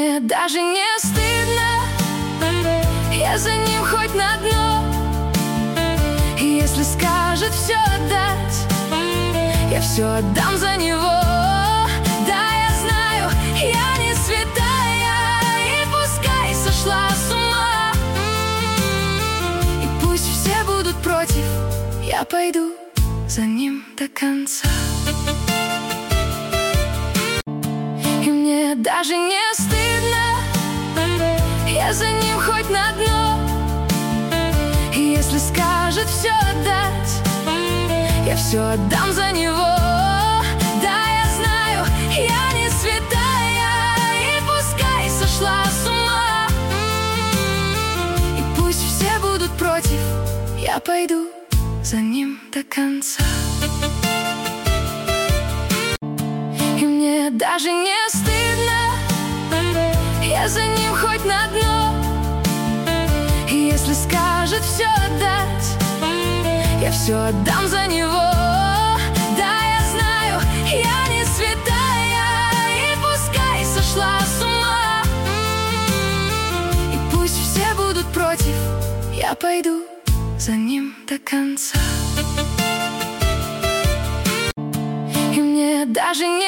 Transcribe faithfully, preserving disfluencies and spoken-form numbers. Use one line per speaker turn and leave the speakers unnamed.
мне даже не стыдно, я за ним хоть на дно. И если скажет все отдать, я все отдам за него. Да, я знаю, я не святая, и пускай сошла с ума. И пусть все будут против, я пойду за ним до конца. И мне даже не стыдно, я за ним хоть на дно. И если скажет все отдать, я все отдам за него. Да, я знаю, я не святая, и пускай сошла с ума. И пусть все будут против, я пойду за ним до конца. И мне даже не стыдно, я за ним хоть на дно. И если скажет все отдать, я все отдам за него. Да, я знаю, я не святая, и пускай сошла с ума. И пусть все будут против, я пойду за ним до конца. И мне даже не